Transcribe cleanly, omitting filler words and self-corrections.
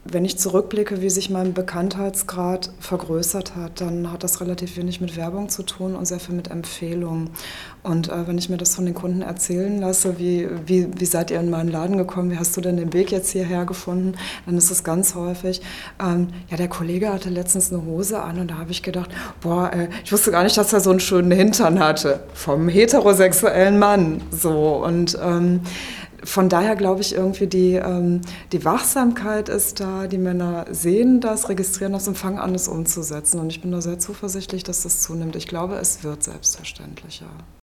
wenn ich zurückblicke, wie sich mein Bekanntheitsgrad vergrößert hat, dann hat das relativ wenig mit Werbung zu tun und sehr viel mit Empfehlungen. Und wenn ich mir das von den Kunden erzählen lasse, wie seid ihr in meinen Laden gekommen, wie hast du denn den Weg jetzt hierher gefunden, dann ist es ganz häufig, ja, der Kollege hatte letztens eine Hose an und da habe ich gedacht, boah, ich wusste gar nicht, dass er so einen schönen Hintern hatte, vom heterosexuellen Mann. So, und von daher glaube ich irgendwie, die Wachsamkeit ist da, die Männer sehen das, registrieren das und fangen an, es umzusetzen. Und ich bin da sehr zuversichtlich, dass das zunimmt. Ich glaube, es wird selbstverständlicher.